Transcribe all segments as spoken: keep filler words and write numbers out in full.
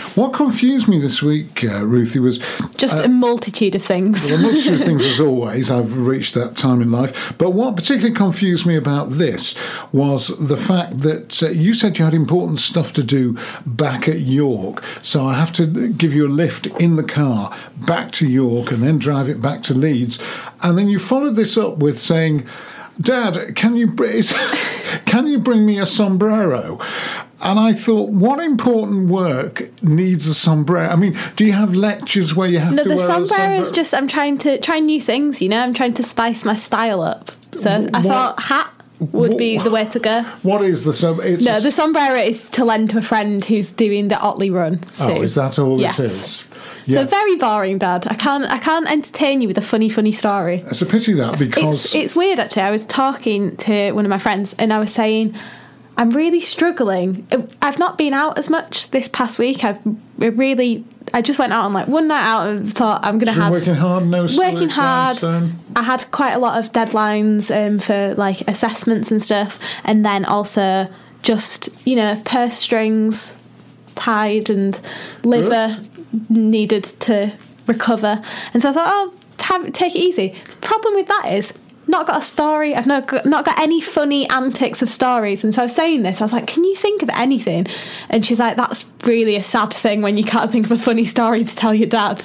What confused me this week, uh, Ruthie, was... Just uh, a multitude of things. Well, a multitude of things, as always. I've reached that time in life. But what particularly confused me about this was the fact that uh, you said you had important stuff to do back at York. So I have to give you a lift in the car back to York and then drive it back to Leeds. And then you followed this up with saying, Dad, can you, br- can you bring me a sombrero? And I thought, what important work needs a sombrero? I mean, do you have lectures where you have no, to the wear sombrero a sombrero? is just, I'm trying to try new things, you know? I'm trying to spice my style up. So I What- thought hat would be the way to go. What is the sombrero? No, the sombrero is to lend to a friend who's doing the Otley run soon. Oh, is that all Yes. it is? So Yeah. very boring, Dad. I can't I can't entertain you with a funny, funny story. It's a pity that, because... It's, it's weird, actually. I was talking to one of my friends and I was saying, I'm really struggling. I've not been out as much this past week. I've really... I just went out on like one night out and thought I'm going to Been have... working hard, no sleep, Working hard. Grindstone. I had quite a lot of deadlines um, for like assessments and stuff. And then also just, you know, purse strings tied and liver needed to recover. And so I thought, oh, have, take it easy. Problem with that is, not got a story. I've not got, not got any funny antics of stories. And so I was saying this, I was like, can you think of anything? And she's like, that's really a sad thing when you can't think of a funny story to tell your dad.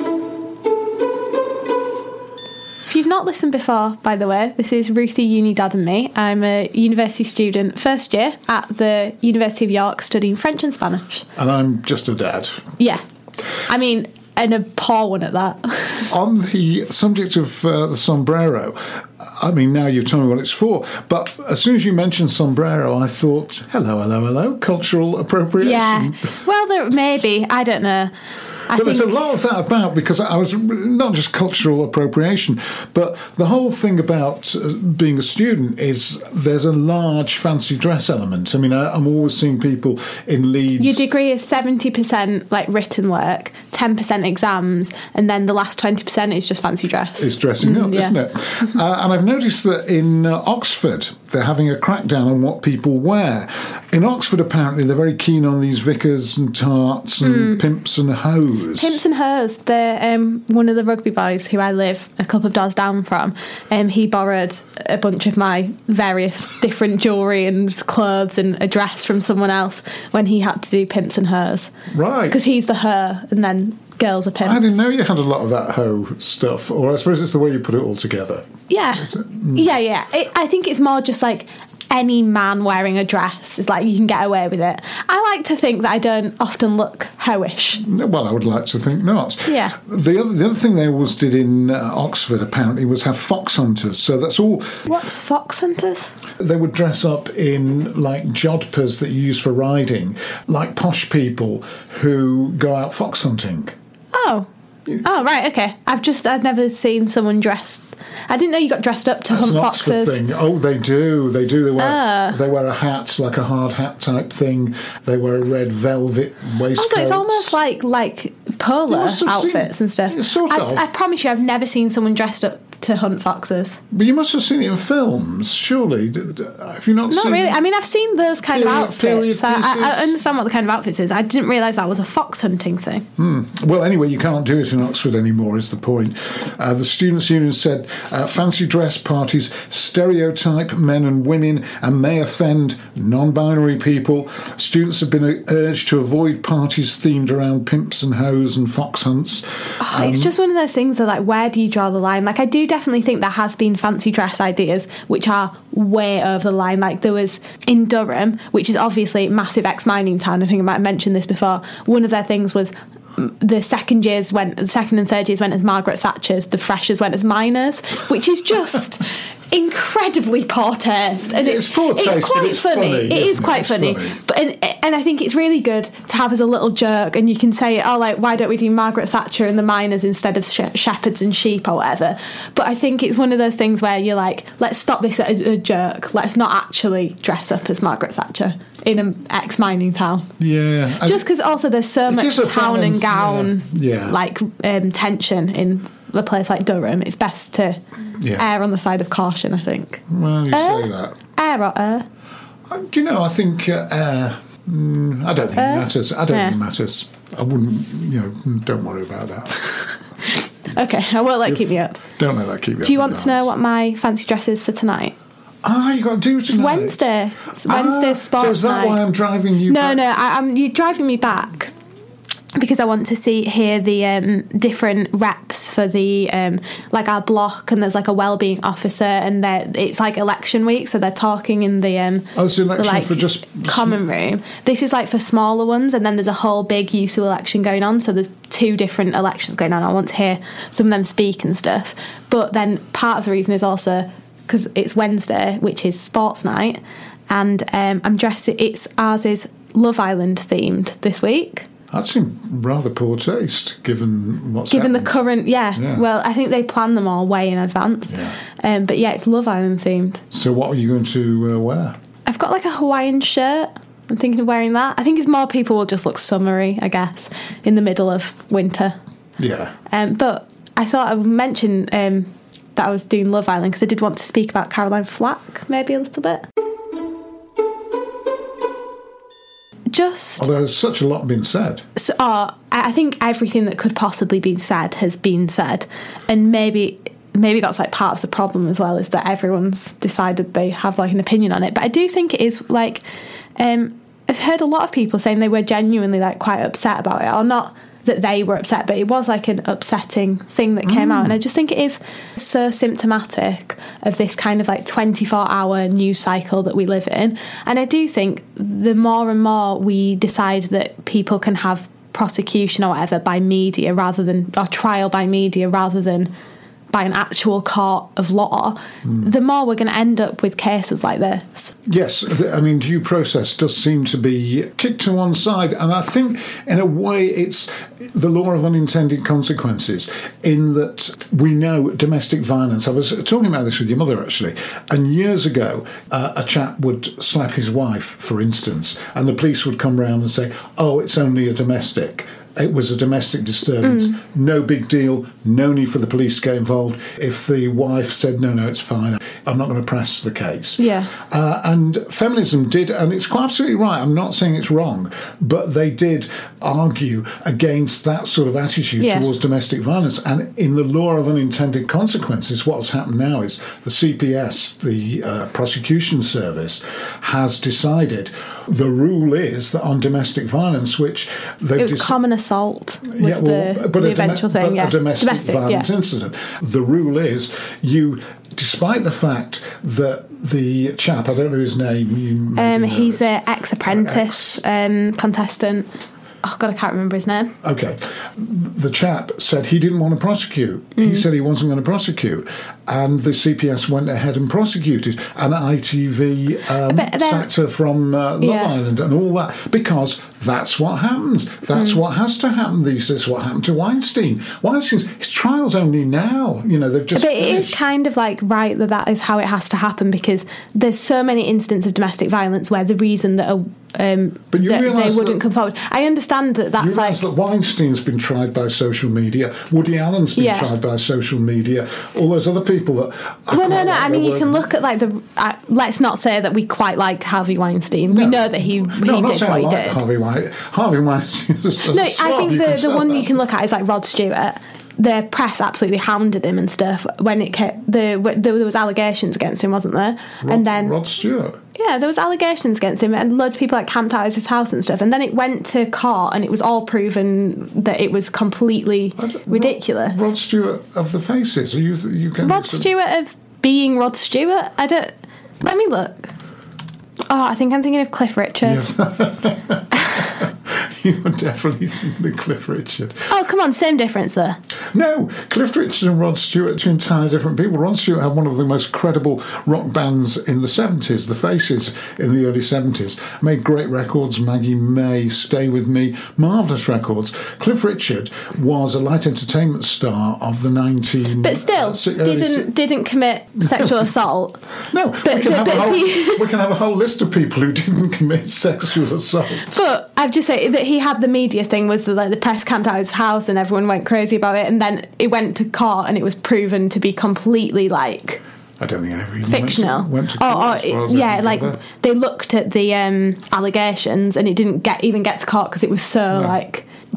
If you've not listened before, by the way, this is Ruthie, Uni Dad and me. I'm a university student, first year at the University of York, studying French and Spanish. And I'm just a dad. Yeah. I mean, and a poor one at that. On the subject of uh, the sombrero, I mean, now you've told me what it's for, but as soon as you mentioned sombrero, I thought, hello, hello, hello, cultural appropriation. Yeah. Well, there maybe. I don't know. I But there's a think- lot of that about, because I was not just cultural appropriation, but the whole thing about uh, being a student is there's a large fancy dress element. I mean, I, I'm always seeing people in Leeds. Your degree is seventy percent like written work, ten percent exams, and then the last twenty percent is just fancy dress. It's dressing up, Mm, yeah. isn't it? uh, and I've noticed that in uh, Oxford, they're having a crackdown on what people wear. In Oxford, apparently, they're very keen on these vicars and tarts and pimps and hoes. Pimps and Hers, the um, one of the rugby boys who I live a couple of doors down from, um, he borrowed a bunch of my various different jewellery and clothes and a dress from someone else when he had to do Pimps and Hers. Right. Because he's the her and then girls are pimps. I didn't know you had a lot of that hoe stuff, or I suppose it's the way you put it all together. Yeah. Yeah, yeah. It, I think it's more just like any man wearing a dress is like you can get away with it. I like to think that I don't often look hoish. Well, I would like to think not. Yeah. The other, the other thing they always did in uh, Oxford, apparently, was have fox hunters. So that's all. What's fox hunters? They would dress up in, like, jodhpurs that you use for riding, like posh people who go out fox hunting. Oh. Oh, right, okay. I've just, I've never seen someone dressed. I didn't know you got dressed up to That's hunt an Oxford foxes. thing. Oh, they do. They do. They wear, Ah. they wear a hat, like a hard hat type thing. They wear a red velvet waistcoat. Also, it's almost like like polo You must have outfits seen- and stuff. Yeah, sort I, of. I promise you, I've never seen someone dressed up to hunt foxes. But you must have seen it in films, surely. D- d- Have you not, Not seen really. I mean, I've seen those kind Period- of period outfits. I, I, I pieces? understand what the kind of outfits is. I didn't realise that was a fox hunting thing. Well, anyway, you can't do it in Oxford anymore, is the point. Uh, the Students' Union said uh, fancy dress parties stereotype men and women and may offend non-binary people. Students have been uh, urged to avoid parties themed around pimps and hoes and fox hunts. Oh, it's just one of those things that, like, where do you draw the line? Like, I do definitely think there has been fancy dress ideas which are way over the line. Like, there was in Durham, which is obviously a massive ex-mining town. I think I might have mentioned this before. One of their things was the second years went, the second and third years went as Margaret Thatcher's, the freshers went as miners, which is just incredibly poor taste. And It's poor taste, it's but quite it's funny. funny, It is isn't it? quite It's funny. funny. But and, and I think it's really good to have as a little joke, and you can say, oh, like, why don't we do Margaret Thatcher and the miners instead of sh- shepherds and sheep or whatever? But I think it's one of those things where you're like, let's stop this as a joke. Let's not actually dress up as Margaret Thatcher in an ex-mining town. Yeah. Just because also there's so It much is a town and balance, gown yeah. Yeah. like um, tension in a place like Durham. It's best to Yeah. err on the side of caution, I think. Well, you Uh, say that. Err or err? Uh, Do you know, I think... Uh, uh, mm, I don't think it Uh, matters. I don't yeah. think it matters. I wouldn't, you know, don't worry about that. Okay, I won't let If, keep you up. Don't let that keep you up. Do you want to know what my fancy dress is for tonight? Ah, you got to do tonight. It's Wednesday. It's Wednesday ah, sports So is that night. why I'm driving you No, back? no, I, I'm, you're driving me back because I want to see hear the um, different reps for the um, like our block, and there's like a wellbeing officer, and they're- it's like election week, so they're talking in the um, Oh, it's election the, like, for just common room. This is like for smaller ones, and then there's a whole big U C L election going on, so there's two different elections going on. I want to hear some of them speak and stuff, but then part of the reason is also because it's Wednesday, which is sports night, and um, I'm dressing. It's ours is Love Island themed this week. That seemed rather poor taste, given what's Given happened. the current, yeah, Yeah. Well, I think they plan them all way in advance. Yeah. Um, but yeah, it's Love Island themed. So what are you going to uh, wear? I've got like a Hawaiian shirt. I'm thinking of wearing that. I think it's more people will just look summery, I guess, in the middle of winter. Yeah. Um, but I thought I would mention um, that I was doing Love Island because I did want to speak about Caroline Flack maybe a little bit. Just, Although there's such a lot been said. so, oh, I I think everything that could possibly be said has been said, and maybe maybe that's like part of the problem as well, is that everyone's decided they have like an opinion on it. But I do think it is like um, I've heard a lot of people saying they were genuinely like quite upset about it, or not that they were upset, but it was like an upsetting thing that came mm. out, and I just think it is so symptomatic of this kind of like twenty-four hour news cycle that we live in. And I do think the more and more we decide that people can have prosecution or whatever by media rather than, or trial by media rather than by an actual court of law, mm. the more we're going to end up with cases like this. Yes, I mean, due process does seem to be kicked to one side, and I think in a way it's the law of unintended consequences, in that we know domestic violence. I was talking about this with your mother, actually, and years ago uh, a chap would slap his wife, for instance, and the police would come round and say, oh, it's only a domestic. It was a domestic disturbance. Mm. No big deal. No need for the police to get involved. If the wife said, no, no, it's fine, I'm not going to press the case. Yeah. Uh, and feminism did, and it's quite absolutely right, I'm not saying it's wrong, but they did argue against that sort of attitude yeah. towards domestic violence. And in the law of unintended consequences, what's happened now is the C P S, the uh, prosecution service, has decided the rule is that on domestic violence, which it was dis- common assault was yeah, well, the, but the a eventual dom- thing, yeah. a domestic, domestic violence yeah. incident. The rule is you, despite the fact that the chap, I don't know his name. You um, he's an ex-apprentice uh, ex- um, contestant. Oh, God, I can't remember his name. Okay. The chap said he didn't want to prosecute. Mm. He said he wasn't going to prosecute. And the C P S went ahead and prosecuted. And I T V um, then, sacked her from uh, Love yeah. Island and all that. Because that's what happens. That's mm. what has to happen these days. What happened to Weinstein. Weinstein's, his trial's only now. You know, they've just But finished. It is kind of like right that that is how it has to happen, because there's so many instances of domestic violence where the reason that a Um, but you that they wouldn't that, come forward. I understand that that's you like... that Weinstein's been tried by social media, Woody Allen's been yeah. tried by social media, all those other people that... I well, no, no, like I mean, you word. can look at like the... Uh, let's not say that we quite like Harvey Weinstein. No. We know that he, he no, did what I he like did. Harvey Weinstein. Harvey Weinstein is a No, slob, I think you the, the one that. you can look at is like Rod Stewart. The press absolutely hounded him and stuff when it came, the there was allegations against him, wasn't there? Rod, and then Rod Stewart. Yeah, there was allegations against him, and loads of people like camped out at his house and stuff. And then it went to court, and it was all proven that it was completely ridiculous. Rod, Rod Stewart of the Faces. Are you you can Rod Stewart of being Rod Stewart. I don't. Let me look. Oh, I think I'm thinking of Cliff Richard. Yeah. You were definitely thinking of Cliff Richard. Oh, come on, same difference there. No, Cliff Richard and Rod Stewart are two entirely different people. Rod Stewart had one of the most credible rock bands in the seventies, the Faces, in the early seventies. Made great records, Maggie May, Stay With Me, marvellous records. Cliff Richard was a light entertainment star of the nineteen... But still, uh, didn't didn't commit sexual assault. No, but, we, can but, have but a whole, he... we can have a whole list of people who didn't commit sexual assault. But I've just said that he had the media thing, was the, like the press camped out his house and everyone went crazy about it, and then it went to court and it was proven to be completely like I don't think I ever even fictional. Went to, went to or, or it, yeah, like they looked at the um, allegations and it didn't get even get to court because it was so no. like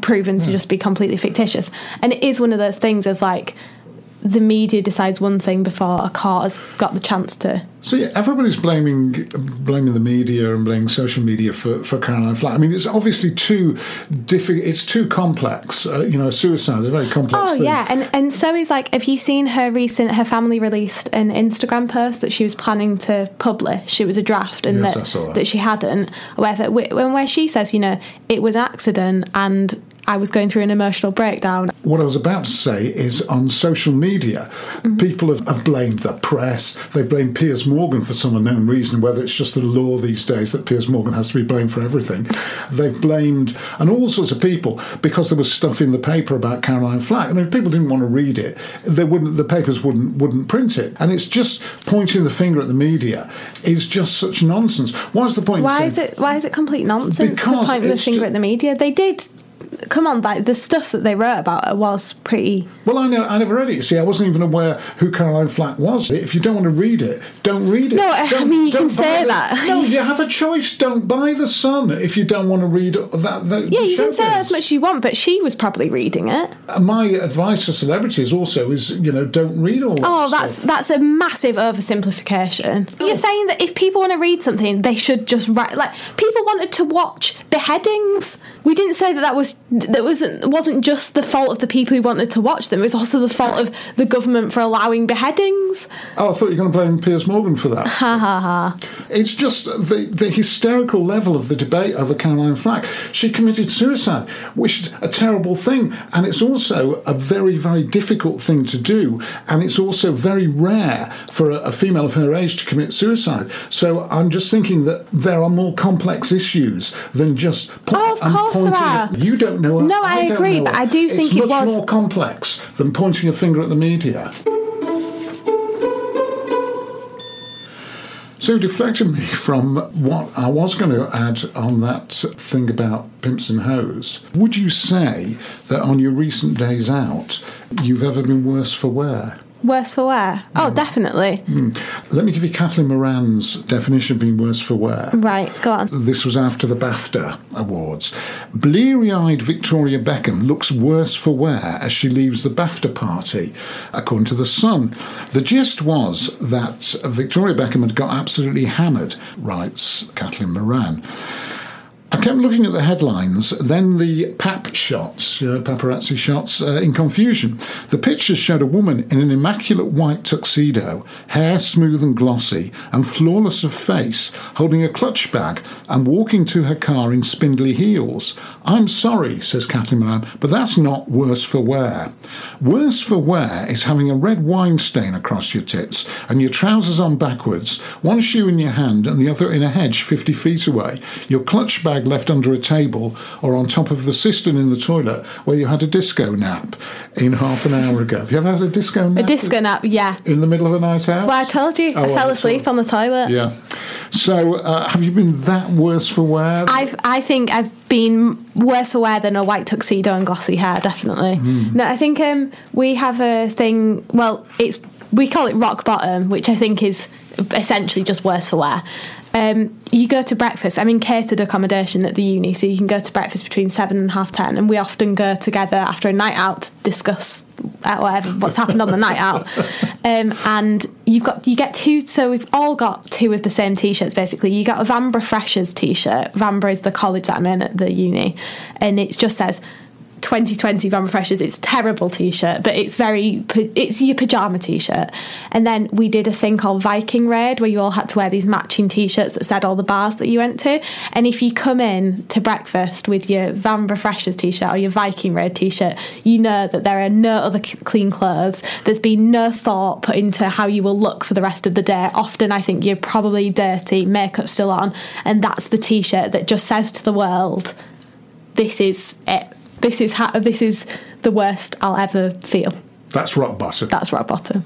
proven to yeah. just be completely fictitious. And it is one of those things of like, the media decides one thing before a court has got the chance to. So yeah, everybody's blaming blaming the media and blaming social media for, for Caroline Flack. I mean, it's obviously too difficult. It's too complex. Uh, you know, suicide is a very complex oh, thing. yeah, and and so is like, have you seen her recent? Her family released an Instagram post that she was planning to publish. It was a draft, and yes, that I saw that. that she hadn't. Whatever, when where she says, you know, it was an accident and I was going through an emotional breakdown. What I was about to say is on social media, mm-hmm. people have, have blamed the press. They blame Piers Morgan for some unknown reason, whether it's just the law these days that Piers Morgan has to be blamed for everything. They've blamed, and all sorts of people, because there was stuff in the paper about Caroline Flack. I mean, if people didn't want to read it, they wouldn't. The papers wouldn't wouldn't print it. And it's just pointing the finger at the media is just such nonsense. What's the point? Why of is it? Why is it complete nonsense to because point the finger just, at the media? They did. Come on, like the stuff that they wrote about her was pretty. Well, I know I never read it. See, I wasn't even aware who Caroline Flack was. If you don't want to read it, don't read it. No, don't, I mean you can say that. No, you have a choice. Don't buy The Sun if you don't want to read that. that yeah, you can say that as much as you want, but she was probably reading it. My advice to celebrities also is, you know, don't read all that Oh, stuff. that's that's a massive oversimplification. Oh. You're saying that if people want to read something, they should just write. Like people wanted to watch beheadings. We didn't say that that was that wasn't wasn't just the fault of the people who wanted to watch them. It was also the fault of the government for allowing beheadings. Oh, I thought you were going to blame Piers Morgan for that. Ha ha ha. It's just the, the hysterical level of the debate over Caroline Flack. She committed suicide, which is a terrible thing. And it's also a very, very difficult thing to do. And it's also very rare for a, a female of her age to commit suicide. So I'm just thinking that there are more complex issues than just po- oh, of course pointing. There are. You don't know. No, I, I agree, but I do think it's it much was more complex than pointing a finger at the media. So deflected me from what I was going to add on that thing about pimps and hoes. Would you say that on your recent days out, you've ever been worse for wear? Worse for wear? Oh, mm. definitely. Mm. Let me give you Kathleen Moran's definition of being worse for wear. Right, go on. This was after the BAFTA Awards. Bleary-eyed Victoria Beckham looks worse for wear as she leaves the BAFTA party, according to The Sun. The gist was that Victoria Beckham had got absolutely hammered, writes Kathleen Moran. I kept looking at the headlines, then the pap shots, you know, paparazzi shots, uh, in confusion. The pictures showed a woman in an immaculate white tuxedo, hair smooth and glossy, and flawless of face, holding a clutch bag and walking to her car in spindly heels. I'm sorry, says Kathleen Moran, but that's not worse for wear. Worse for wear is having a red wine stain across your tits and your trousers on backwards, one shoe in your hand and the other in a hedge fifty feet away, your clutch bag left under a table or on top of the cistern in the toilet where you had a disco nap in half an hour ago. Have you ever had a disco nap? A disco nap, yeah. In the middle of a night out? Well, I told you, oh, I fell asleep on the toilet. Yeah. So, uh, have you been that worse for wear? I've, I think I've been worse for wear than a white tuxedo and glossy hair, definitely. Mm. No, I think um, we have a thing, well, it's we call it rock bottom, which I think is essentially just worse for wear. Um, you go to breakfast. I'm in catered accommodation at the uni, so you can go to breakfast between seven and half ten, and we often go together after a night out to discuss uh, whatever what's happened on the night out. Um, and you've got you get two. So we've all got two of the same t-shirts. Basically, you got a Vanbrugh Freshers t-shirt. Vanbrugh is the college that I'm in at the uni, and it just says twenty twenty Vanbrugh Freshers. It's a terrible t-shirt, but it's very it's your pyjama t-shirt. And then we did a thing called Viking Raid where you all had to wear these matching t-shirts that said all the bars that you went to. And if you come in to breakfast with your Vanbrugh Freshers t-shirt or your Viking Raid t-shirt, you know that there are no other clean clothes. There's been no thought put into how you will look for the rest of the day. Often I think you're probably dirty, makeup's still on, and that's the t-shirt that just says to the world, this is it. This is ha- this is the worst I'll ever feel. That's rock bottom. That's rock bottom.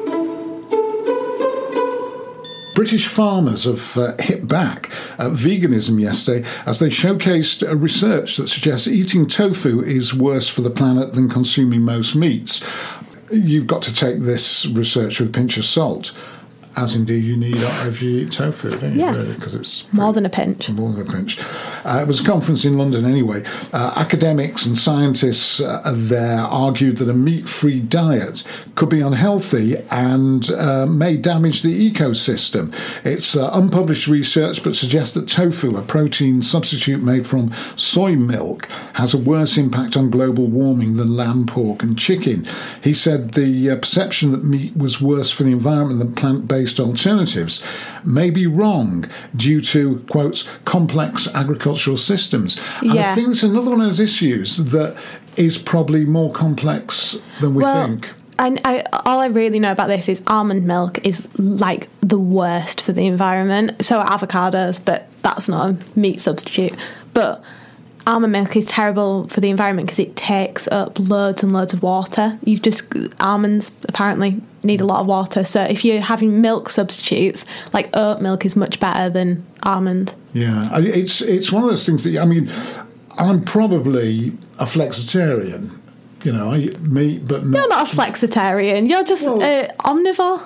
British farmers have uh, hit back at veganism yesterday as they showcased a research that suggests eating tofu is worse for the planet than consuming most meats. You've got to take this research with a pinch of salt, as indeed you need if you eat tofu, don't you? Yes. Because it's more than a pinch. More than a pinch. Uh, it was a conference in London anyway. Uh, academics and scientists uh, there argued that a meat-free diet could be unhealthy and uh, may damage the ecosystem. It's uh, unpublished research, but suggests that tofu, a protein substitute made from soy milk, has a worse impact on global warming than lamb, pork and chicken. He said the uh, perception that meat was worse for the environment than plant-based alternatives may be wrong due to, quotes, complex agricultural systems. And Yeah. I think it's another one of those issues that is probably more complex than we Well, think. I, I, all I really know about this is almond milk is like the worst for the environment. So are avocados, but that's not a meat substitute. But almond milk is terrible for the environment because it takes up loads and loads of water. You've just almonds apparently need a lot of water. So if you're having milk substitutes, like oat milk is much better than almond. Yeah, I- it's it's one of those things that, I mean, I'm probably a flexitarian. You know, I eat meat, but not... You're not a flexitarian. You're just Well- uh, omnivore.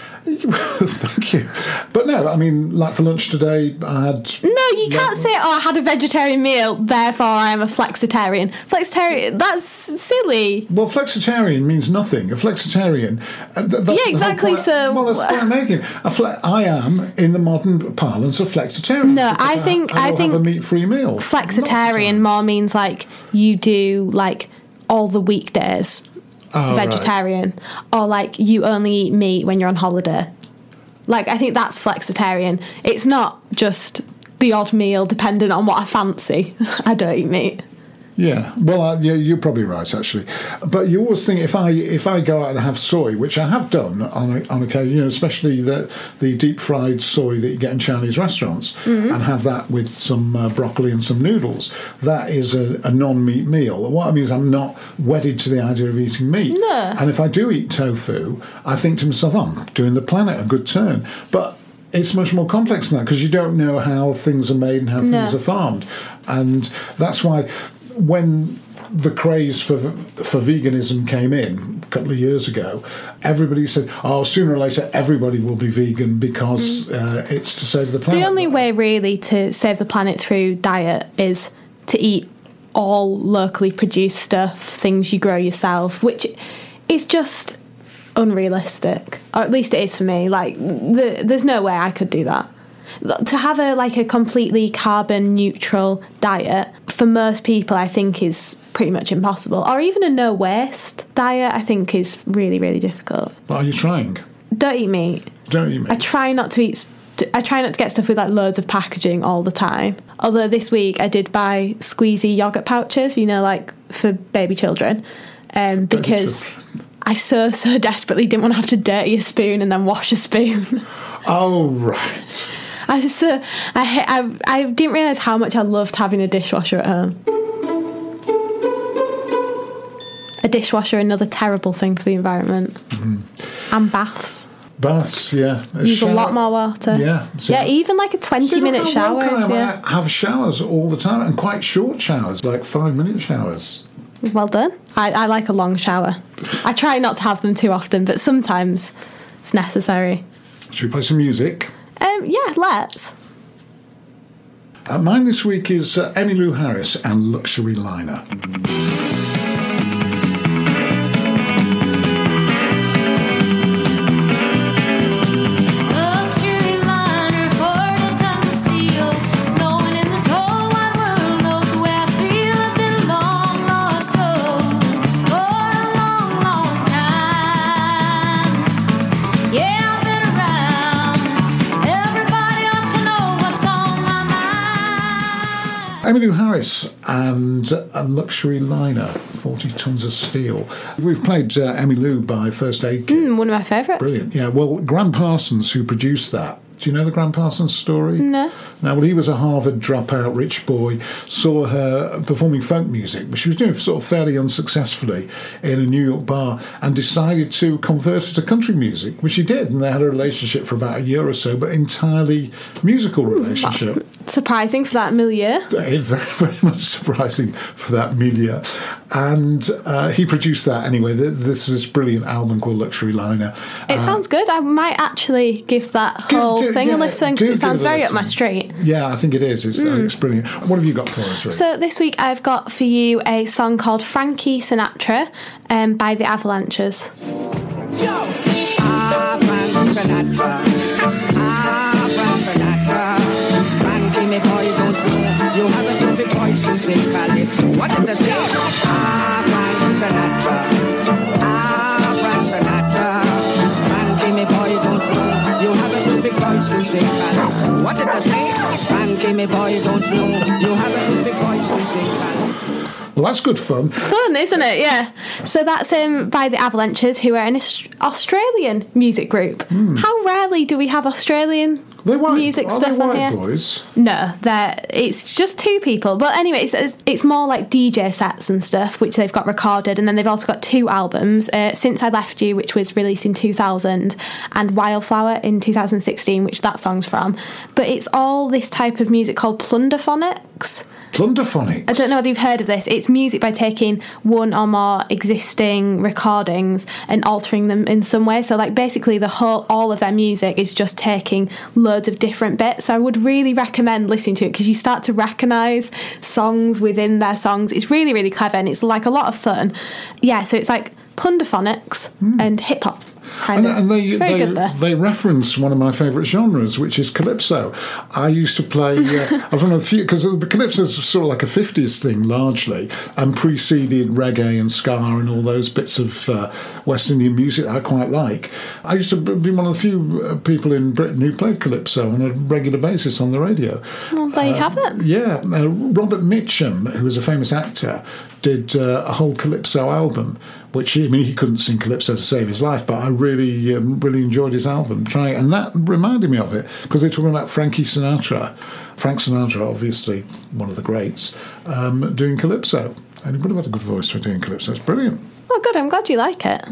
Thank you. But no, I mean, like for lunch today, I had... No, you can't say, oh, I had a vegetarian meal, therefore I am a flexitarian. Flexitarian, that's silly. Well, flexitarian means nothing. A flexitarian... uh, th- that's the Yeah, whole exactly, point- so- Well, that's the point I'm making. A fle- I am, in the modern parlance, a flexitarian. No, because I think- I, I will think have a meat-free meal. Flexitarian Not more means like you do like all the weekdays Oh, right. vegetarian, or like you only eat meat when you're on holiday. Like, I think that's flexitarian. It's not just the odd meal depending on what I fancy. I don't eat meat. Yeah, well, uh, yeah, you're probably right, actually. But you always think if I if I go out and have soy, which I have done on on occasion, you know, especially the the deep fried soy that you get in Chinese restaurants, Mm-hmm. and have that with some uh, broccoli and some noodles, that is a, a non-meat meal. What I mean is, I'm not wedded to the idea of eating meat. No. And if I do eat tofu, I think to myself, oh, I'm doing the planet a good turn. But it's much more complex than that because you don't know how things are made and how No. things are farmed, and that's why. When the craze for for veganism came in a couple of years ago, everybody said, "Oh, sooner or later, everybody will be vegan because uh, it's to save the planet." The only way really to save the planet through diet is to eat all locally produced stuff, things you grow yourself, which is just unrealistic. Or at least it is for me. Like, the, there's no way I could do that. To have a like a completely carbon neutral diet for most people, I think is pretty much impossible. Or even a no waste diet, I think is really really difficult. But are you trying? Don't eat meat. Don't you I mean? try not to eat. St- I try not to get stuff with like loads of packaging all the time. Although this week I did buy squeezy yogurt pouches, you know, like for baby children, um, because I so so desperately didn't want to have to dirty a spoon and then wash a spoon. Oh, right. I just so I ha- I I didn't realise how much I loved having a dishwasher at home. A dishwasher, another terrible thing for the environment, mm-hmm. and baths. Baths, yeah. A Use shower- a lot more water. Yeah. So- yeah, even like a twenty See, look minute how welcome showers. I Yeah, am. I have showers all the time, and quite short showers, like five minute showers. well done. I, I like a long shower. I try not to have them too often, but sometimes it's necessary. Should we play some music? Um, yeah, let's. Uh, mine this week is uh, Emmylou Harris and Luxury Liner. Luxury liner, forty tons of steel. No one in this whole wide world knows the way I feel. I've been a long lost soul for a long, long time. Yeah, I've been around. Everybody ought to know what's on my mind. Emmylou Harris and a Luxury Liner, forty tons of steel. We've played uh, Emmylou by First Aid Kit. Mm, one of my favourites. Brilliant. Yeah, well, Graham Parsons, who produced that, do you know the Graham Parsons story? No. No, well, he was a Harvard dropout rich boy, saw her performing folk music, which she was doing sort of fairly unsuccessfully in a New York bar, and decided to convert her to country music, which she did, and they had a relationship for about a year or so, but entirely musical relationship. Surprising for that milieu. Very, very much surprising for that milieu. and uh, he produced that anyway. This was a brilliant album called Luxury Liner. It Uh, sounds good. I might actually give that Give- whole do- thing yeah, a listen do because it give sounds it a very up listen. my street. Yeah, I think it is. It's, uh, it's brilliant. What have you got for us, Ruth? So this week I've got for you a song called Frankie Sinatra um, by the Avalanches. Ah, Frankie Sinatra. Ah, Frank Sinatra. Frankie, me boy, don't know. You have a big voice and sing calypso. What did they say? Ah, Frankie Sinatra. Ah, Frank Sinatra. Frankie, me boy, don't know. You have a big voice and sing calypso. What did they say? Frankie, me boy, don't know. You have a big voice and sing calypso. Well, that's good fun. Fun, isn't it? Yeah. So that's um, by the Avalanches, who are an Aus- Australian music group. How rarely do we have Australian They're white. music Are stuff they on white here? boys? No, they're, it's just two people. But anyway, it's, it's, it's more like D J sets and stuff, which they've got recorded. And then they've also got two albums, uh, Since I Left You, which was released in two thousand, and Wildflower in two thousand sixteen, which that song's from. But it's all this type of music called plunderphonics. Plunderphonics. I don't know whether you've heard of this. It's music by taking one or more existing recordings and altering them in some way. So, like, basically, the whole all of their music is just taking loads of different bits. So, I would really recommend listening to it because you start to recognise songs within their songs. It's really, really clever and it's like a lot of fun. Yeah, so it's like plunderphonics and hip hop. Kind And, of. and they, it's very they, good there. they reference one of my favourite genres, which is calypso. I used to play, uh, I was one of the few, because calypso is sort of like a fifties thing largely, and preceded reggae and ska and all those bits of uh, West Indian music I quite like. I used to be one of the few uh, people in Britain who played calypso on a regular basis on the radio. Well, there you have it. Yeah, uh, Robert Mitchum, who was a famous actor, did uh, a whole calypso album, which, I mean, he couldn't sing calypso to save his life, but I really, um, really enjoyed his album. Trying, and that reminded me of it because they're talking about Frankie Sinatra, Frank Sinatra, obviously one of the greats, um, doing calypso, and he would have had a good voice for doing calypso. It's brilliant. Oh, good. I'm glad you like it.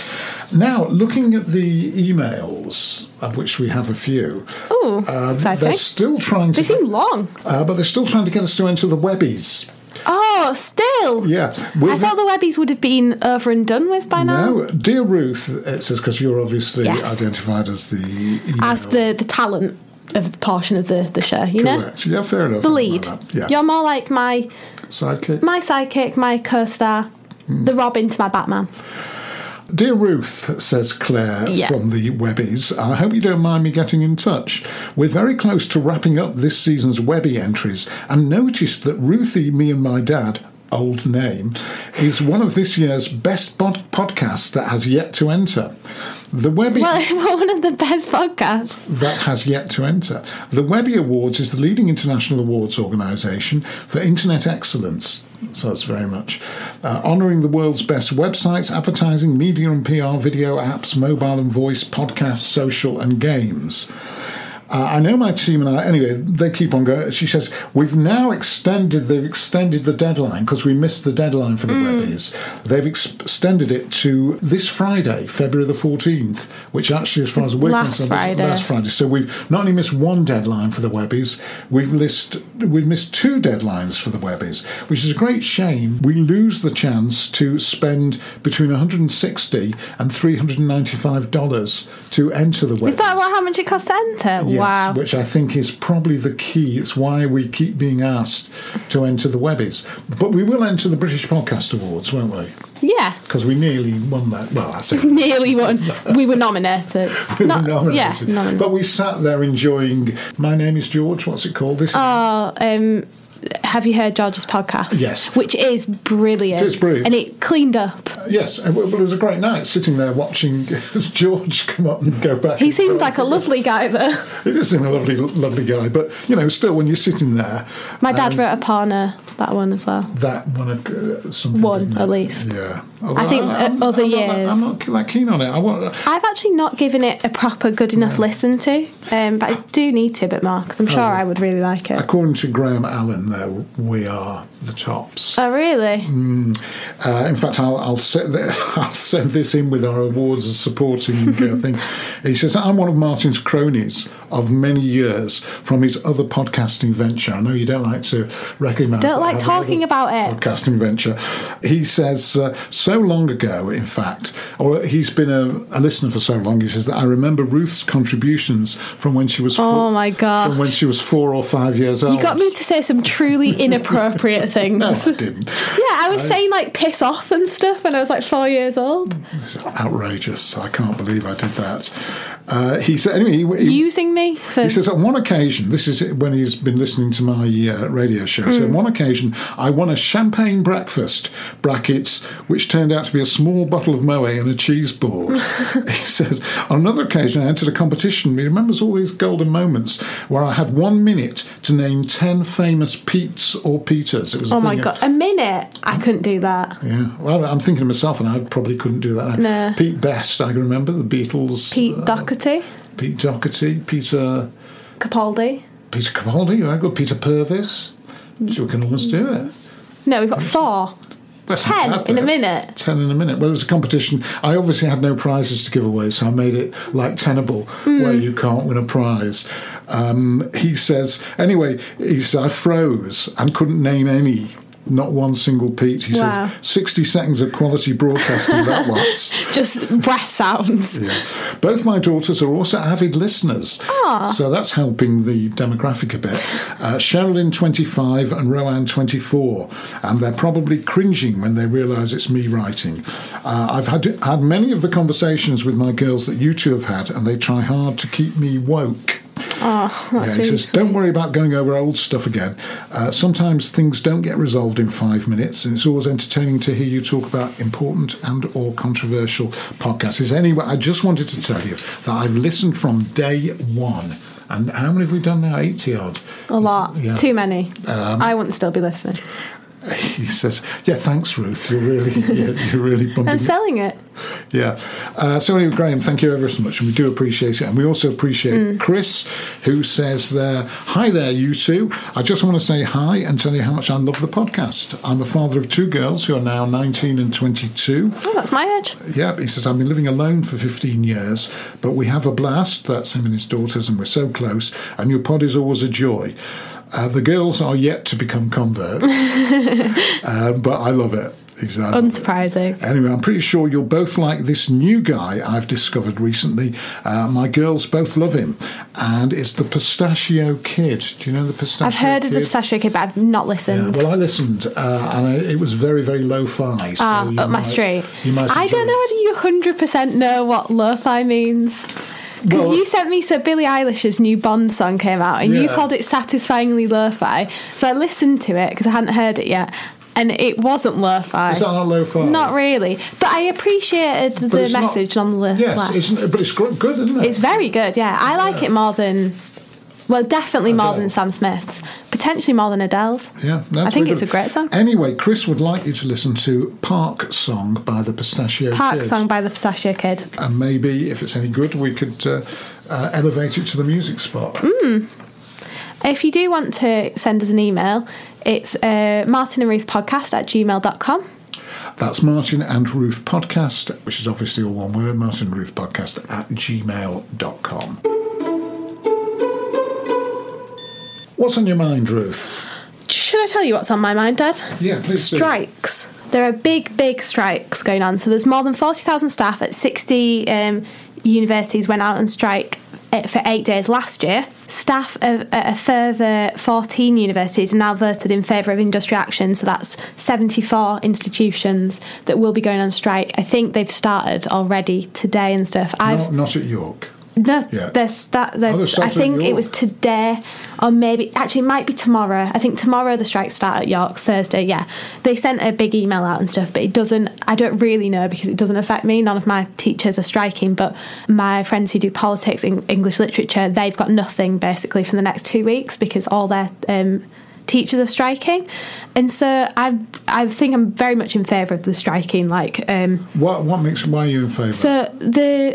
Now, looking at the emails, of which we have a few, Ooh, uh, exciting. they're still trying to, They seem long. uh, but they're still trying to get us to enter the Webbies. Oh, still? Yeah, I thought the Webbies would have been over and done with by now. No, dear Ruth, it says, because you're obviously Yes. identified as the email. As the, the talent of the portion of the, the show, you know? Correct. Yeah, fair enough. The I'll lead. allow that. Yeah. You're more like my Sidekick. my sidekick, my co-star, Hmm. the Robin to my Batman. Dear Ruth, says Claire Yeah. from the Webbies, I hope you don't mind me getting in touch. We're very close to wrapping up this season's Webby entries and noticed that Ruthie, Me and My Dad, old name, is one of this year's best pod- podcasts that has yet to enter. The Webby... Well, one of the best podcasts. that has yet to enter. The Webby Awards is the leading international awards organisation for internet excellence. So that's very much uh, honouring the world's best websites, advertising, media and P R, video apps, mobile and voice, podcasts, social and games. Uh, I know my team and I, anyway, they keep on going. She says, we've now extended, they've extended the deadline because we missed the deadline for the Mm. Webbies. They've ex- extended it to this Friday, February the fourteenth, which actually, as far as we're last concerned, is Friday. last Friday. So we've not only missed one deadline for the Webbies, we've, list, we've missed two deadlines for the Webbies, which is a great shame. We lose the chance to spend between one hundred sixty dollars and three hundred ninety-five dollars to enter the Webbies. Is that what, how much it costs to enter? Yes, Wow. which I think is probably the key. It's why we keep being asked to enter the Webbies. But we will enter the British Podcast Awards, won't we? Yeah. Because we nearly won that. Well, I say Nearly won. We were nominated. we Not- were nominated. Yeah, nominated. But we sat there enjoying My Name is George. What's it called? This Oh, um, have you heard George's podcast? Yes. Which is brilliant. It is brilliant. And it cleaned up. Yes, and well, it was a great night sitting there watching George come up and go back. He and seemed forth. like a lovely guy, though. He did seem a lovely, lovely guy. But you know, still, when you're sitting there, My dad um, wrote a porno, that one as well. that one uh, something One, didn't it? at least. Yeah, I think, uh, I'm, other I'm not that- years. I'm not that keen on it. I want. I've actually not given it a proper good enough listen to, um, but I do need to a bit more because I'm sure Oh. I would really like it. According to Graham Allen, though, we are the tops. Oh, really? Uh, in fact, I'll, I'll, set the, I'll send this in with our awards as supporting uh, thing. He says, I'm one of Martin's cronies. of many years from his other podcasting venture. I know you don't like to recognise Don't that like I have talking another about it. podcasting venture. He says, uh, so long ago, in fact, or he's been a, a listener for so long, he says that I remember Ruth's contributions from when she was four, Oh my gosh. from when she was four or five years old. You got me to say some truly inappropriate things. No, I didn't. Yeah, I was saying like piss off and stuff when I was like four years old. It's outrageous. I can't believe I did that. Uh, he said, anyway, he, he, Using me for. He says, on one occasion, this is when he's been listening to my uh, radio show, Mm. so on one occasion, I won a champagne breakfast, brackets, which turned out to be a small bottle of Moët and a cheese board. He says, on another occasion, I entered a competition. He remembers all these golden moments where I had one minute to name ten famous Petes or Peters. It was a Oh my thing. god, a minute? I couldn't do that. Yeah, well, I'm thinking of myself, and I probably couldn't do that. No. Pete Best, I can remember, the Beatles. Pete uh, Doherty, Pete Doherty, Peter... Capaldi. Peter Capaldi, very good. Peter Purvis. We can almost do it. No, we've got four. That's not Ten bad, in a though. minute. Ten in a minute. Well, it was a competition. I obviously had no prizes to give away, so I made it like Tenable, Hmm. where you can't win a prize. Um, he says, anyway, he said, I froze and couldn't name any. Not one single Pete. He Wow. says, sixty seconds of quality broadcasting, that was. Just breath sounds. Yeah. Both my daughters are also avid listeners. So that's helping the demographic a bit. Uh, Sherilyn, twenty-five, and Roanne, twenty-four. And they're probably cringing when they realise it's me writing. Uh, I've had, had many of the conversations with my girls that you two have had, and they try hard to keep me woke. Oh, that's Yeah, he really says, sweet. don't worry about going over old stuff again. Uh, sometimes things don't get resolved in five minutes, and it's always entertaining to hear you talk about important and or controversial podcasts. Is anyway, I just wanted to tell you that I've listened from day one. And how many have we done now? eighty odd. A lot. Yeah. Too many. Um, I wouldn't still be listening. He says, yeah, thanks, Ruth. You're really, you're, you're really bumping I'm it. selling it. Yeah. Uh, so anyway, Graham, thank you ever so much, and we do appreciate it. And we also appreciate Mm. Chris, who says there, hi there, you two. I just want to say hi and tell you how much I love the podcast. I'm a father of two girls who are now nineteen and twenty-two. Oh, that's my age. Yeah, he says, I've been living alone for fifteen years, but we have a blast. That's him and his daughters, and we're so close. And your pod is always a joy. Uh, the girls are yet to become converts, uh, but I love it. Exactly. Unsurprising. Anyway, I'm pretty sure you'll both like this new guy I've discovered recently. Uh, my girls both love him, and it's the Pistachio Kid. Do you know the Pistachio I've heard Kid? of the Pistachio Kid, but I've not Yeah, listened. well, I listened, uh, and I, it was very, very lo-fi. So Ah, you up my might- street. You might I enjoy don't know it. whether you one hundred percent know what lo-fi means. Because Well- you sent me, so Billie Eilish's new Bond song came out, and you Yeah. called it Satisfyingly Lo-Fi. So I listened to it, because I hadn't heard it yet, and it wasn't lo-fi. Is that not lo-fi? Not really. But I appreciated But the it's not- message on the Yes, left. it's, but it's gr- good, isn't it? It's very good, yeah. I like it more than... Well, definitely more Adele. than Sam Smith's. Potentially more than Adele's. Yeah, that's I think very it's good. a great song. Anyway, Chris would like you to listen to Park Song by the Pistachio Park Kid. song by the Pistachio Kid. And maybe, if it's any good, we could uh, uh, elevate it to the music spot. Mm. If you do want to send us an email, it's uh, Martin and Ruth podcast at gmail dot com. That's Martin and Ruth Podcast, which is obviously all one word, Martin and Ruth Podcast at gmail dot com. What's on your mind, Ruth? Should I tell you what's on my mind, Dad? Yeah, please do. Strikes. There are big, big strikes going on. So there's more than forty thousand staff at sixty um, universities went out on strike uh, for eight days last year. Staff of at a further fourteen universities are now voted in favour of industry action. So that's seventy-four institutions that will be going on strike. I think they've started already today and stuff. I've Not, not at York. No, Yeah. they're start, they're, Oh, they're I starting think at it York. was today, or maybe actually it might be tomorrow. I think tomorrow the strikes start at York. Thursday, yeah. They sent a big email out and stuff, but it doesn't. I don't really know because it doesn't affect me. None of my teachers are striking, but my friends who do politics in English literature, they've got nothing basically for the next two weeks because all their um, teachers are striking, and so I I think I'm very much in favour of the striking. Like, um, What what makes why are you in favour? so the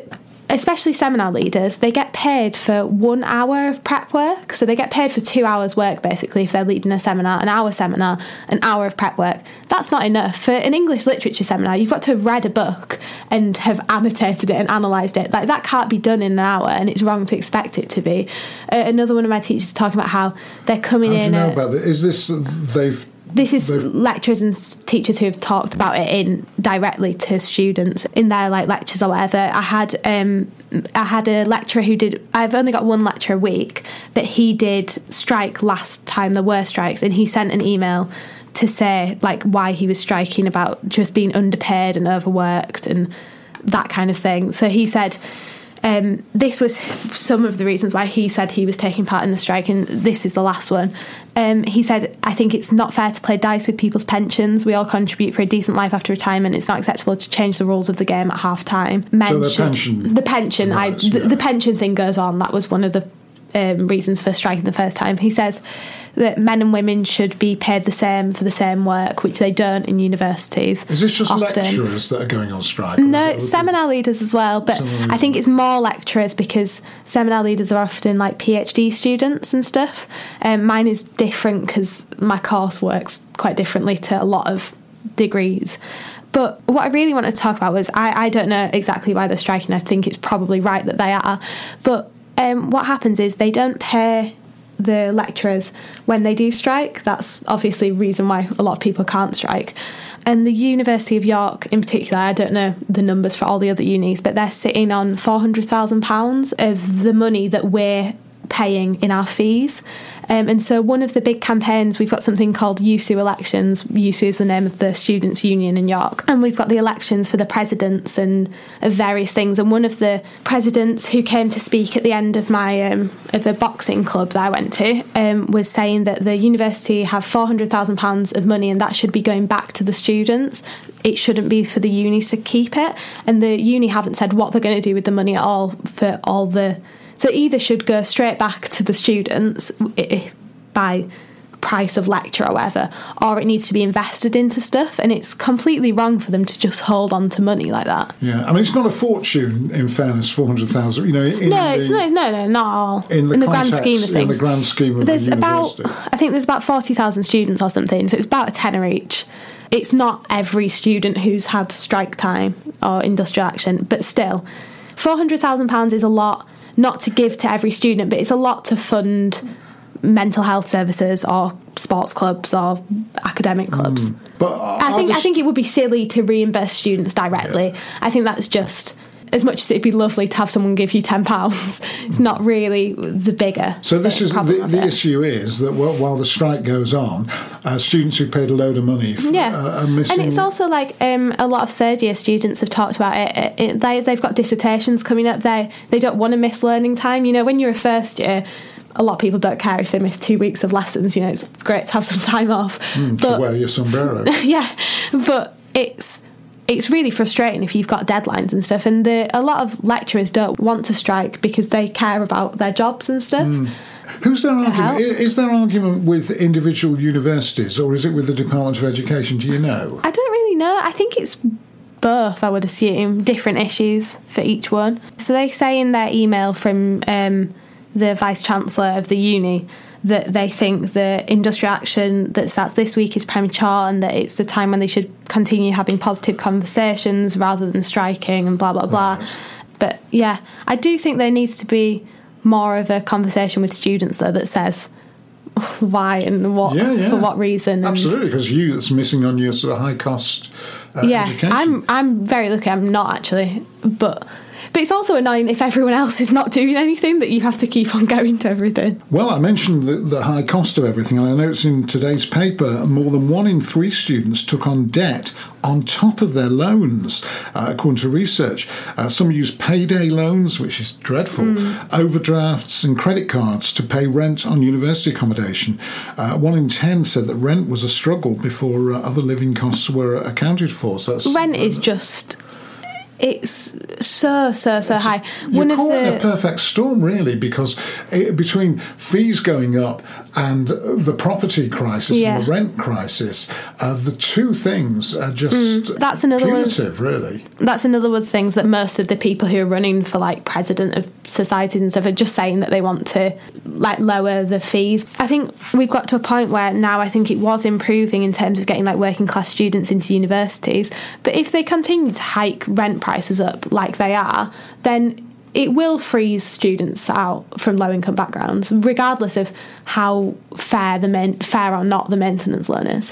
especially seminar leaders, they get paid for one hour of prep work. So they get paid for two hours work, basically, if they're leading a seminar, an hour seminar, an hour of prep work. That's not enough. For an English literature seminar, you've got to have read a book and have annotated it and analysed it. Like, that can't be done in an hour, and it's wrong to expect it to be. Uh, another one of my teachers talking about how they're coming How do in... you know uh, about this? Is this, they've... This is They've- lecturers and s- teachers who have talked about it in directly to students in their like lectures or whatever. I had um, I had a lecturer who did. I've only got one lecture a week, but he did strike last time there were strikes, and he sent an email to say like why he was striking, about just being underpaid and overworked and that kind of thing. So he said. Um, this was some of the reasons why he said he was taking part in the strike, and this is the last one. Um, he said, I think it's not fair to play dice with people's pensions. We all contribute for a decent life after retirement. It's not acceptable to change the rules of the game at half time. Men So the should- pension The pension. I, rights, the, yeah. the pension thing goes on. That was one of the um, reasons for striking the first time. He says that men and women should be paid the same for the same work, which they don't in universities. Is this just often. lecturers that are going on strike? or No, is it it's other seminar leaders as well, but Seminar I think it's more lecturers because seminar leaders are often like PhD students and stuff. Um, mine is different because my course works quite differently to a lot of degrees. But what I really want to talk about was I, I don't know exactly why they're striking. I think it's probably right that they are. But um, what happens is they don't pay the lecturers when they do strike. That's obviously a reason why a lot of people can't strike. And the University of York in particular, I don't know the numbers for all the other unis, but they're sitting on four hundred thousand pounds of the money that we're paying in our fees. Um, and so one of the big campaigns, we've got something called U S U elections. U S U is the name of the Students' Union in York. And we've got the elections for the presidents and of various things. And one of the presidents who came to speak at the end of my um, of the boxing club that I went to um, was saying that the university have four hundred thousand pounds of money and that should be going back to the students. It shouldn't be for the unis to keep it. And the uni haven't said what they're going to do with the money at all for all the... So it either should go straight back to the students i- by price of lecture or whatever, or it needs to be invested into stuff, and it's completely wrong for them to just hold on to money like that. Yeah, I mean, it's not a fortune, in fairness, four hundred thousand, you know. In No, the, it's no, no, no, not all. In the, grand context- scheme of things. In the grand scheme of There's the about, university. I think there's about forty thousand students or something, so it's about a tenner each. It's not every student who's had strike time or industrial action, but still, four hundred thousand pounds is a lot, not to give to every student, but it's a lot to fund mental health services or sports clubs or academic clubs. But are, I think are I think it would be silly to reimburse students directly. Yeah. I think that's just, as much as it'd be lovely to have someone give you ten pounds, it's not really the bigger. So this thing- is problem the, of the it. issue is that while while the strike goes on, uh, students who paid a load of money f- Yeah, uh, are missing. and it's also like um, a lot of third year students have talked about it. it, it they they've got dissertations coming up. They they don't want to miss learning time. You know, when you're a first year, a lot of people don't care if they miss two weeks of lessons. You know, it's great to have some time off. Mm, to wear your sombrero. Yeah, but it's it's really frustrating if you've got deadlines and stuff. And the, a lot of lecturers don't want to strike because they care about their jobs and stuff. Mm. Who's their argument? help. I- Is there argument with individual universities, or is it with the Department of Education? Do you know? I don't really know. I think it's both, I would assume, different issues for each one. So they say in their email from um, the Vice-Chancellor of the uni that they think the industrial action that starts this week is premature and that it's the time when they should continue having positive conversations rather than striking and blah, blah, blah. Right. But yeah, I do think there needs to be more of a conversation with students, though, that says why and what Yeah, yeah. for what reason. And Absolutely, because you it's missing on your sort of high cost uh, yeah, education. I'm I'm very lucky. I'm not actually, but but it's also annoying if everyone else is not doing anything that you have to keep on going to everything. Well, I mentioned the, the high cost of everything, and I know it's in today's paper more than one in three students took on debt on top of their loans, uh, according to research. Uh, some use payday loans, which is dreadful, Mm. overdrafts and credit cards to pay rent on university accommodation. Uh, one in ten said that rent was a struggle before uh, other living costs were accounted for. So that's, Rent is just It's so, so, so high. You're One of caught in a the perfect storm, really, because it, between fees going up and the property crisis Yeah. and the rent crisis, uh, the two things are just that's another one- punitive, really. that's another one of the things that most of the people who are running for like president of societies and stuff are just saying that they want to like lower the fees. I think we've got to a point where now I think it was improving in terms of getting like working class students into universities, but if they continue to hike rent prices up like they are, then it will freeze students out from low income backgrounds, regardless of how fair the men- fair or not the maintenance loan is.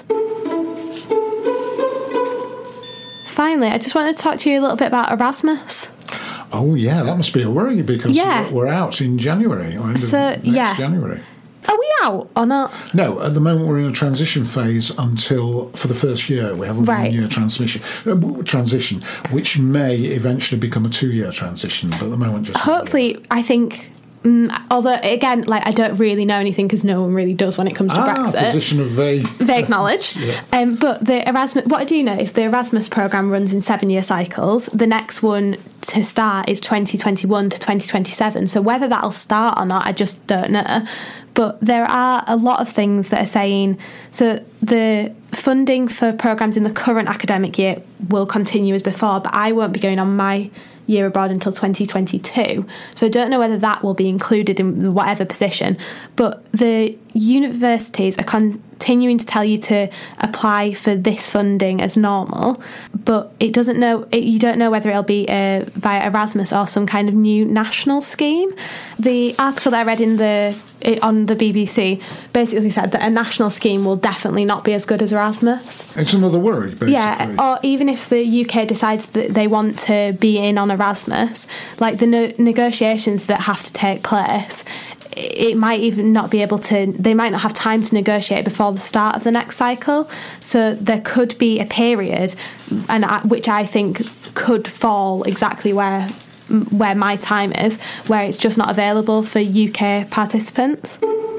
Finally, I just wanted to talk to you a little bit about Erasmus. Oh, yeah, that must be a worry because Yeah. we're out in January, or end So, of next yeah. January. Are we out or not? No, at the moment we're in a transition phase until, for the first year, we have a Right. one-year transmission, uh, transition, which may eventually become a two-year transition, but at the moment just... Hopefully, I think. Mm, although again, like I don't really know anything because no one really does when it comes to Ah, Brexit. position of vague... Vague knowledge. Yeah. Um, but the Erasmus, what I do know is the Erasmus programme runs in seven-year cycles. The next one to start is twenty twenty-one to twenty twenty-seven. So whether that'll start or not, I just don't know. But there are a lot of things that are saying, so the funding for programmes in the current academic year will continue as before, but I won't be going on my year abroad until twenty twenty-two. So I don't know whether that will be included in whatever position. But the universities are continuing to tell you to apply for this funding as normal, but it doesn't know. It, you don't know whether it'll be uh, via Erasmus or some kind of new national scheme. The article that I read in the it, on the B B C basically said that a national scheme will definitely not be as good as Erasmus. It's another worry, basically. Yeah, or even if the U K decides that they want to be in on Erasmus, like the no- negotiations that have to take place, it might even not be able to, they might not have time to negotiate before the start of the next cycle. So there could be a period, and I, which I think could fall exactly where where my time is, where it's just not available for U K participants.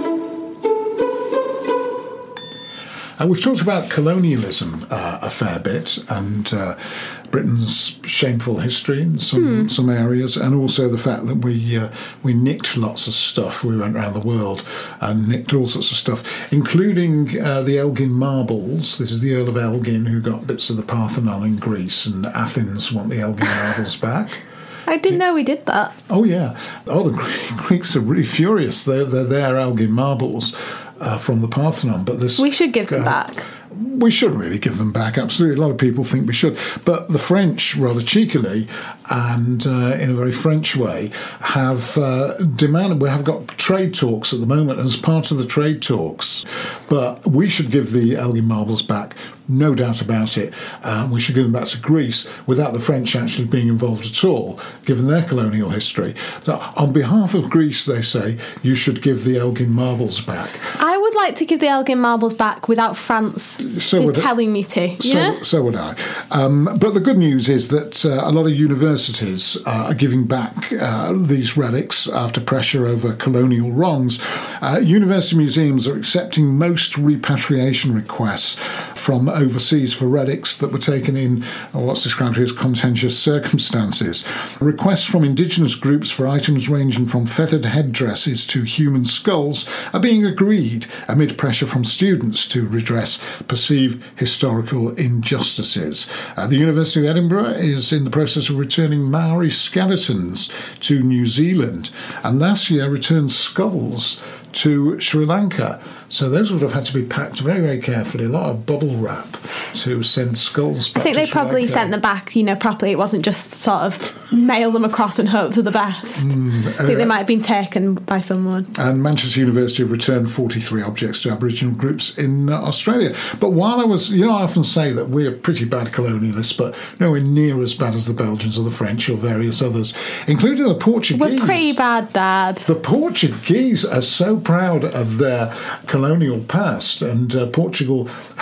Uh, we've talked about colonialism uh, a fair bit, and uh, Britain's shameful history in some Hmm. some areas, and also the fact that we uh, we nicked lots of stuff. We went around the world and nicked all sorts of stuff, including uh, the Elgin marbles. This is the Earl of Elgin who got bits of the Parthenon in Greece, and Athens want the Elgin marbles back. I didn't know we did that. Oh, yeah. Oh, the Greeks are really furious. They're, they're their Elgin marbles uh, from the Parthenon. But this We should give them uh, back. We should really give them back, absolutely. A lot of people think we should. But the French, rather cheekily, and uh, in a very French way, have uh, demanded, we have got trade talks at the moment as part of the trade talks. But we should give the Elgin marbles back, no doubt about it. Um, we should give them back to Greece without the French actually being involved at all, given their colonial history. So on behalf of Greece, they say, you should give the Elgin marbles back. I would like to give the Elgin marbles back without France So would I. telling me to. So, Yeah. so would I. Um, but the good news is that uh, a lot of universities uh, are giving back uh, these relics after pressure over colonial wrongs. Uh, university museums are accepting most repatriation requests from overseas for relics that were taken in uh, what's described here as contentious circumstances. Requests from indigenous groups for items ranging from feathered headdresses to human skulls are being agreed amid pressure from students to redress perceived historical injustices. Uh, the University of Edinburgh is in the process of returning Maori skeletons to New Zealand, and last year returned skulls to Sri Lanka. So those would have had to be packed very, very carefully. A lot of bubble wrap to send skulls back I think to they Sri probably Lanka. sent them back, you know, properly. It wasn't just sort of mail them across and hope for the best. Mm, I think they might have been taken by someone. And Manchester University have returned forty-three objects to Aboriginal groups in uh, Australia. But while I was, you know, I often say that we're pretty bad colonialists, but nowhere near as bad as the Belgians or the French or various others, including the Portuguese. We're pretty bad, Dad. The Portuguese are so proud of their colonial past, and uh, Portugal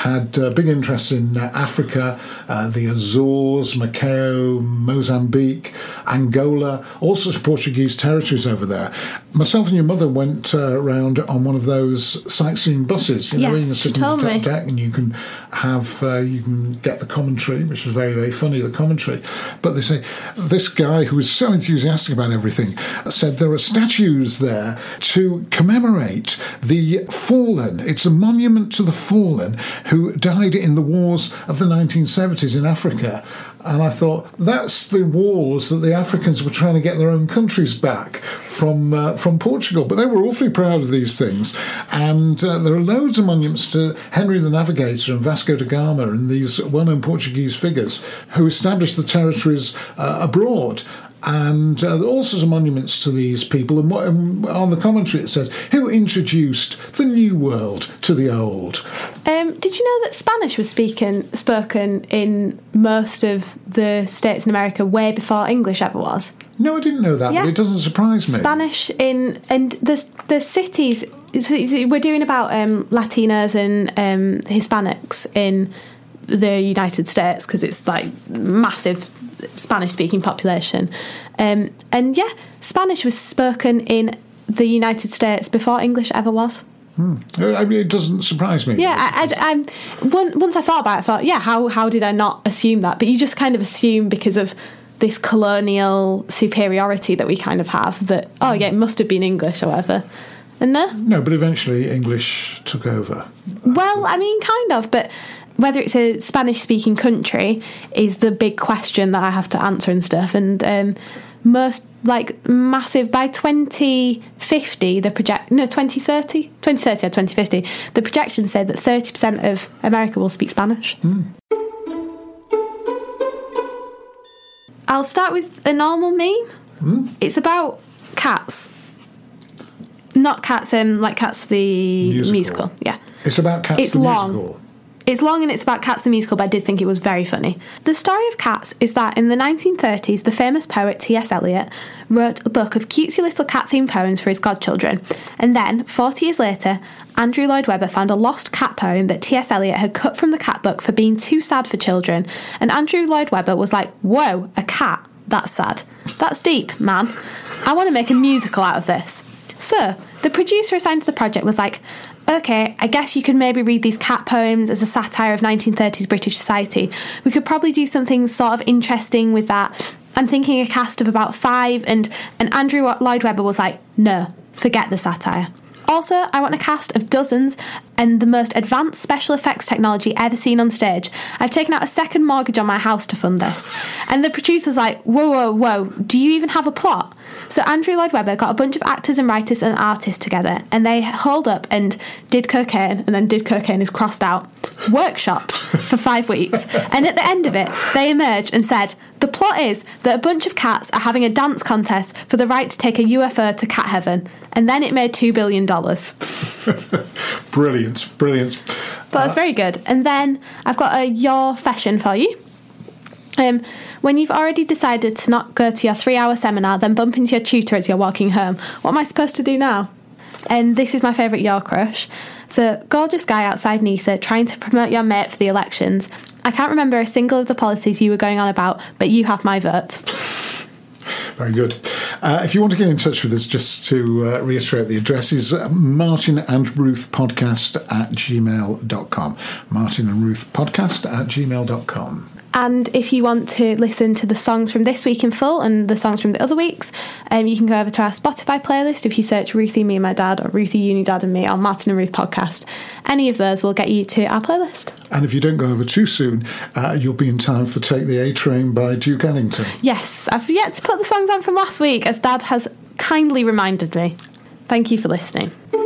had uh, big interests in uh, Africa, uh, the Azores, Macao, Mozambique, Angola, all sorts of Portuguese territories over there. Myself and your mother went uh, around on one of those sightseeing buses. You know, Yes, you can she sit on the told top me. deck and you can have uh, you can get the commentary, which was very very funny. The commentary, but they say this guy who was so enthusiastic about everything said there are statues there to commemorate the fallen. It's a monument to the fallen who died in the wars of the nineteen seventies in Africa. And I thought, that's the wars that the Africans were trying to get their own countries back from uh, from Portugal. But they were awfully proud of these things. And uh, there are loads of monuments to Henry the Navigator and Vasco da Gama and these well-known Portuguese figures who established the territories uh, abroad. And uh, there are all sorts of monuments to these people. And, what, and on the commentary it said, who introduced the New World to the Old? Um, did you know that Spanish was speaking, spoken in most of the states in America way before English ever was? No, I didn't know that, Yeah. but it doesn't surprise me. Spanish in and the the cities. So we're doing about um, Latinos and um, Hispanics in the United States because it's like massive Spanish-speaking population, um, and yeah, Spanish was spoken in the United States before English ever was. Hmm. I mean, it doesn't surprise me. Yeah, I, I, I'm, one, once I thought about it, I thought, yeah, how how did I not assume that? But you just kind of assume because of this colonial superiority that we kind of have that, oh yeah, it must have been English or whatever. And no, No, but eventually English took over. well, I mean, kind of, but whether it's a Spanish-speaking country is the big question that I have to answer and stuff. And um, most, like, massive, by twenty fifty, the project, no, twenty thirty, twenty thirty or twenty fifty, the projections say that thirty percent of America will speak Spanish. Mm. I'll start with a normal meme. Mm. It's about cats. Not Cats, um, like Cats the Musical. musical. Yeah. It's about Cats It's the long. Musical. It's long and it's about Cats the musical, but I did think it was very funny. The story of Cats is that in the nineteen thirties, the famous poet T S Eliot wrote a book of cutesy little cat-themed poems for his godchildren. And then, forty years later, Andrew Lloyd Webber found a lost cat poem that T S Eliot had cut from the cat book for being too sad for children. And Andrew Lloyd Webber was like, whoa, a cat? That's sad. That's deep, man. I want to make a musical out of this. So, the producer assigned to the project was like, OK, I guess you could maybe read these cat poems as a satire of nineteen thirties British society. We could probably do something sort of interesting with that. I'm thinking a cast of about five, and, and Andrew Lloyd Webber was like, no, forget the satire. Also, I want a cast of dozens and the most advanced special effects technology ever seen on stage. I've taken out a second mortgage on my house to fund this. And the producer's like, whoa, whoa, whoa, do you even have a plot? So Andrew Lloyd Webber got a bunch of actors and writers and artists together, and they holed up and did cocaine, and then did cocaine is crossed out, workshopped for five weeks. And at the end of it, they emerged and said, the plot is that a bunch of cats are having a dance contest for the right to take a U F O to cat heaven. And then it made two billion dollars. Brilliant, brilliant. But that's very good. And then I've got a your fashion for you. Um, when you've already decided to not go to your three-hour seminar, then bump into your tutor as you're walking home, what am I supposed to do now? And this is my favourite your crush. So, gorgeous guy outside NISA trying to promote your mate for the elections. I can't remember a single of the policies you were going on about, but you have my vote. Very good. Uh, if you want to get in touch with us, just to uh, reiterate, the address is uh, Martin and Ruth podcast at gmail dot com. Martin and Ruth podcast at gmail dot com. And if you want to listen to the songs from this week in full and the songs from the other weeks, um, you can go over to our Spotify playlist. If you search Ruthie, Me and My Dad, or Ruthie, Uni Dad and Me, or Martin and Ruth podcast, any of those will get you to our playlist. And if you don't go over too soon, uh, you'll be in time for Take the A Train by Duke Ellington. Yes, I've yet to put the songs on from last week, as Dad has kindly reminded me. Thank you for listening.